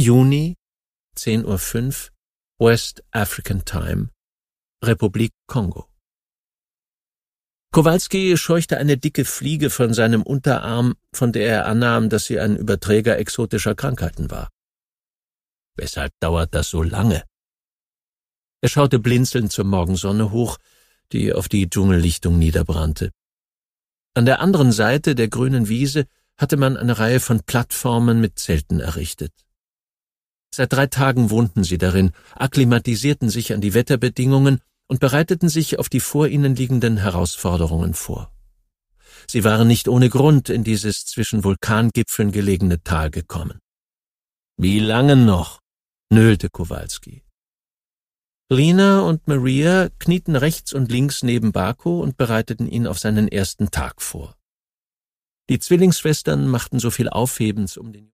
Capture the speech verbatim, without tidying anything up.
Juni, zehn Uhr fünf, West African Time, Republik Kongo. Kowalski scheuchte eine dicke Fliege von seinem Unterarm, von der er annahm, dass sie ein Überträger exotischer Krankheiten war. Weshalb dauert das so lange? Er schaute blinzelnd zur Morgensonne hoch, die auf die Dschungellichtung niederbrannte. An der anderen Seite der grünen Wiese hatte man eine Reihe von Plattformen mit Zelten errichtet. Seit drei Tagen wohnten sie darin, akklimatisierten sich an die Wetterbedingungen und bereiteten sich auf die vor ihnen liegenden Herausforderungen vor. Sie waren nicht ohne Grund in dieses zwischen Vulkangipfeln gelegene Tal gekommen. »Wie lange noch?« nölte Kowalski. Lina und Maria knieten rechts und links neben Baco und bereiteten ihn auf seinen ersten Tag vor. Die Zwillingsschwestern machten so viel Aufhebens um den